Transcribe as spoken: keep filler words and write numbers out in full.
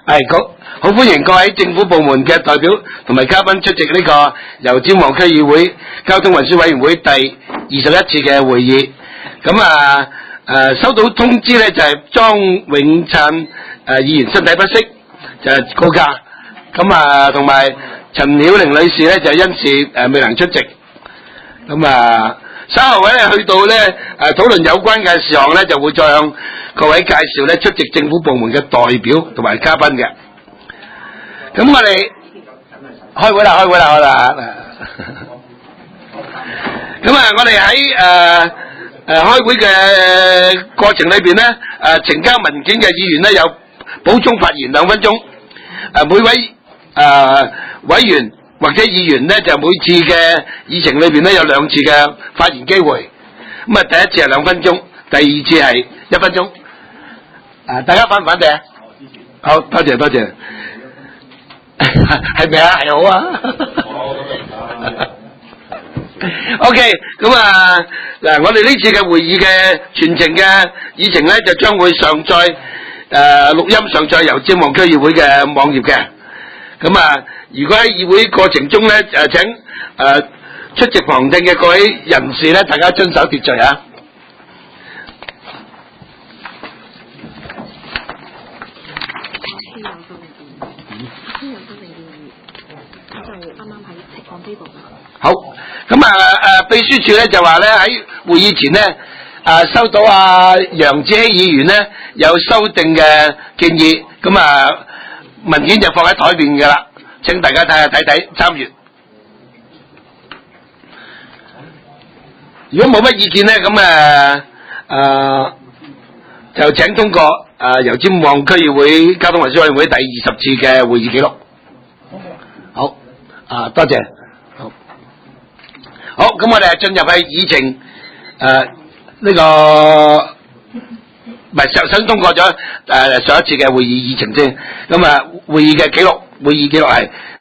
係好好歡迎各位政府部門嘅代表同埋嘉賓出席呢個由尖旺區議會交通運輸委員會第二十一次嘅會議。咁啊誒收到通知咧，就係莊永燦誒議員身體不適，就係告假。咁啊同埋陳曉玲女士咧就因事誒未能出席。咁啊稍後咧去到咧誒討論有關嘅事項咧，就會再向各位介紹咧出席政府部門嘅代表同埋嘉賓嘅。咁我哋開會啦，開會啦，好啦。咁啊，我哋喺誒誒開會嘅過程裏邊咧，誒呈交文件嘅議員咧有補充發言兩分鐘。誒每位誒委員或者議員咧就每次嘅議程裏邊咧有兩次嘅發言機會。咁啊，第一次係兩分鐘，第二次係一分鐘。誒，大家反唔反對啊？好，多謝多謝。係咪啊？係好啊。OK， 咁啊嗱，我哋呢次嘅會議嘅全程嘅議程咧，就將會上載誒錄音上載由尖旺區議會嘅網頁嘅。咁啊，如果喺議會過程中咧誒請誒、呃、出席旁聽嘅各位人士咧，大家遵守秩序啊。好，咁啊誒秘書處咧就話咧喺會議前咧誒收到阿楊子希議員咧有修訂嘅建議，咁啊文件就放喺台邊㗎啦，請大家睇下睇睇參閱。如果冇乜意見咧，咁誒誒就請通過誒由尖旺區議會交通運輸委員會第二十次嘅會議記錄。好，啊多謝。好，咁我哋進入去議程，誒、呃、呢、這個唔係首先通過咗誒、呃、上一次嘅會議議程先，咁啊會議嘅記錄，會議記錄係